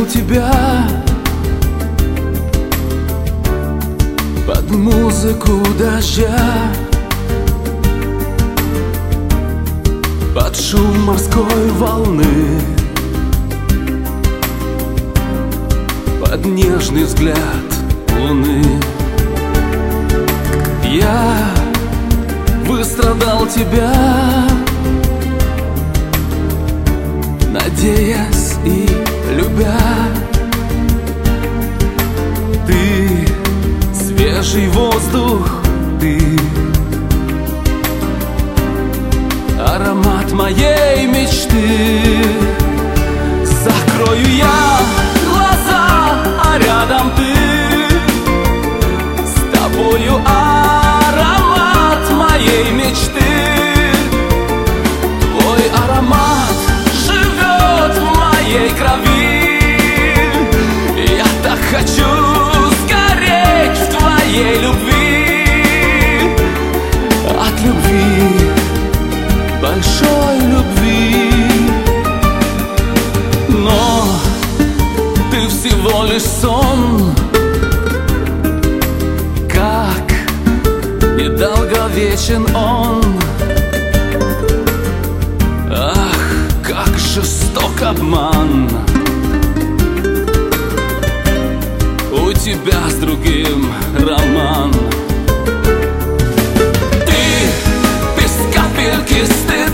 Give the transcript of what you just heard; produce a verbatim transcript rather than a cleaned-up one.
тебя под музыку дождя, под шум морской волны, под нежный взгляд луны. Я выстрадал тебя, надеясь и любя. Ты свежий воздух, ты аромат моей мечты. Закрою я глаза, а рядом ты, с тобою аромат моей мечты. Твой аромат живет в моей крови. Я так хочу сгореть в твоей любви, от любви, большой любви. Но ты всего лишь сон, как недолговечен он. Ах, как жесток обман, у тебя с другим роман. Ты без капельки стыда,